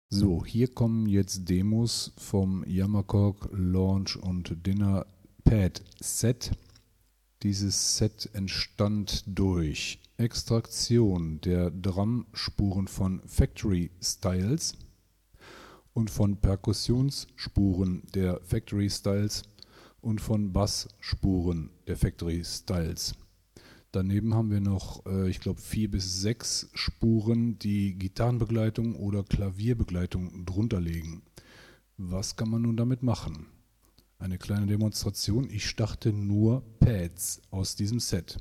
So, hier kommen jetzt Demos vom Yamaha Launch und Dinner Pad Set. Dieses Set entstand durch Extraktion der Drumspuren von Factory Styles und von Perkussionsspuren der Factory Styles und von Bassspuren der Factory Styles. Daneben haben wir noch, ich glaube, 4 bis 6 Spuren, die Gitarrenbegleitung oder Klavierbegleitung drunter legen. Was kann man nun damit machen? Eine kleine Demonstration. Ich starte nur Pads aus diesem Set.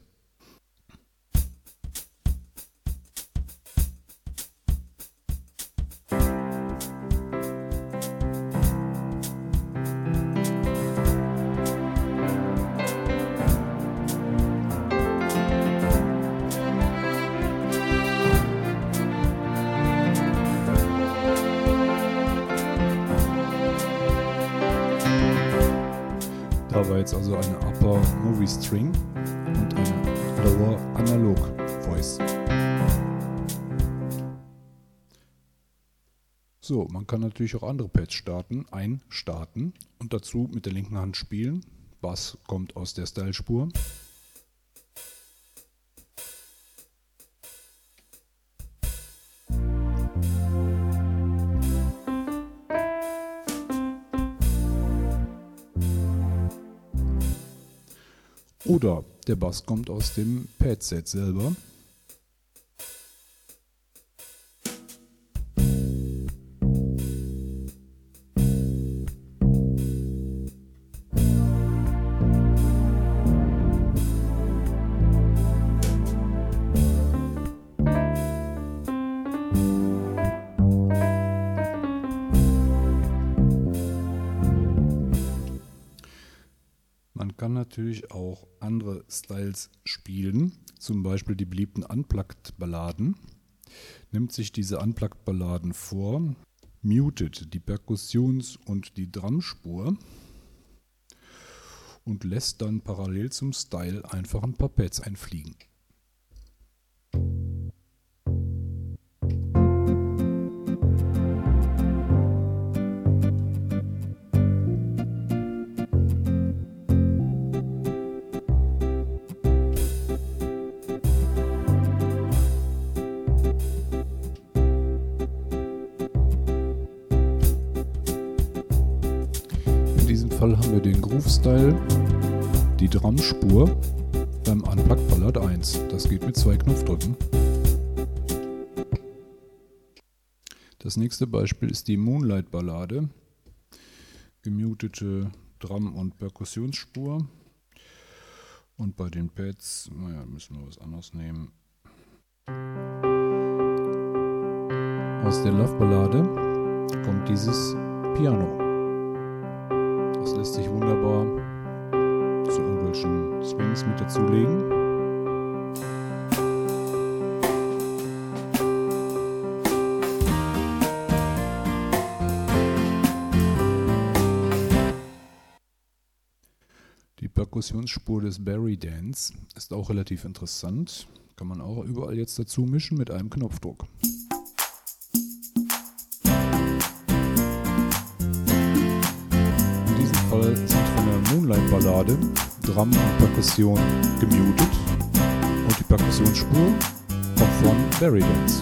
Da war jetzt also eine Upper Movie String und eine Lower Analog Voice. So, man kann natürlich auch andere Pads einstarten und dazu mit der linken Hand spielen. Bass kommt aus der Style-Spur. Oder der Bass kommt aus dem Pad-Set selber. Man kann natürlich auch andere Styles spielen, zum Beispiel die beliebten Unplugged-Balladen. Nimmt sich diese Unplugged-Balladen vor, mutet die Perkussions- und die Drumspur und lässt dann parallel zum Style einfach ein paar Pads einfliegen. In diesem Fall haben wir den Groove-Style, die Drumspur beim Unplugged Ballad 1. Das geht mit 2 Knopfdrücken. Das nächste Beispiel ist die Moonlight-Ballade. Gemutete Drum- und Perkussionsspur. Und bei den Pads, müssen wir was anderes nehmen. Aus der Love-Ballade kommt dieses Piano. Das lässt sich wunderbar zu irgendwelchen Swings mit dazulegen. Die Perkussionsspur des Berry Dance ist auch relativ interessant. Kann man auch überall jetzt dazu mischen mit einem Knopfdruck. In diesem Fall sind von der Moonlight-Ballade Drum und Perkussion gemutet und die Perkussionsspur kommt von Berry Dance.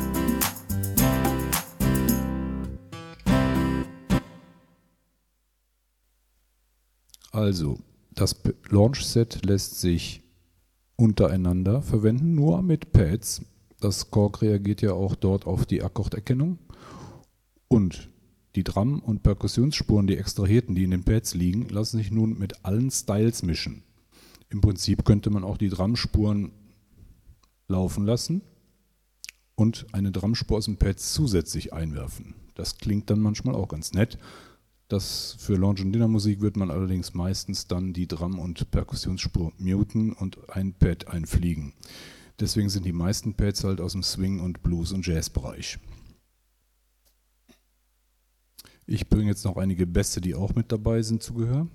Also, das Launch-Set lässt sich untereinander verwenden, nur mit Pads. Das Korg reagiert ja auch dort auf die Akkorderkennung. Und die Drum- und Perkussionsspuren, die extrahierten, die in den Pads liegen, lassen sich nun mit allen Styles mischen. Im Prinzip könnte man auch die Drumspuren laufen lassen und eine Drumspur aus dem Pad zusätzlich einwerfen. Das klingt dann manchmal auch ganz nett. Das für Launch- und Dinner-Musik wird man allerdings meistens dann die Drum- und Perkussionsspur muten und ein Pad einfliegen. Deswegen sind die meisten Pads halt aus dem Swing- und Blues- und Jazz-Bereich. Ich bringe jetzt noch einige Bässe, die auch mit dabei sind, zu Gehör.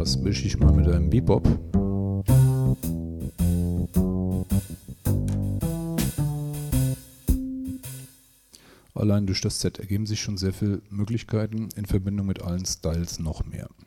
Das mische ich mal mit einem Bebop. Allein durch das Set ergeben sich schon sehr viele Möglichkeiten, in Verbindung mit allen Styles noch mehr.